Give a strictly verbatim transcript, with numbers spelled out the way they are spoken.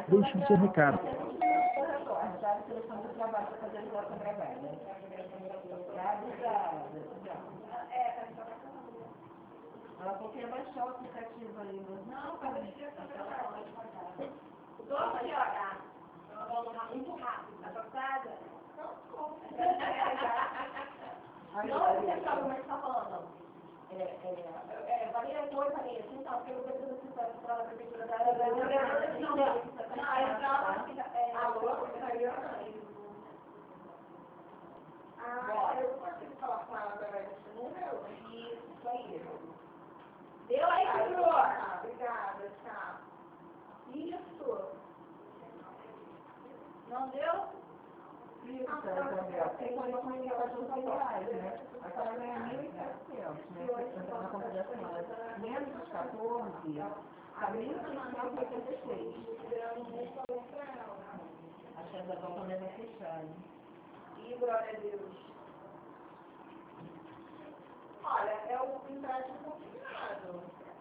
Deixe o seu recado. Já a seleção do trabalho para fazer a ligação gravada. Ela falou que ia baixar o aplicativo ainda. Não, para ligação gravada. doze horas. Muito rápido. A sua casa? Não, como? Não, você sabe como é que está falando. É, é, é, valia dois, valia assim, tal, porque eu preciso citar para a prefeitura da área. Não, não, não, ah, eu consigo falar com ela através desse número? Isso aí. Deu aí, Flor? Obrigada, tchau. Isso. Não deu? Isso, Gabriel. Tem condições de quatrocentos reais, né? A senhora ganha mil e setecentos, né? Na conta da senhora. Menos os quatorze, a mil seiscentos e oitenta e seis. A chave da conta deve fechar, né? E glória a Deus. Olha, é o empréstimo combinado.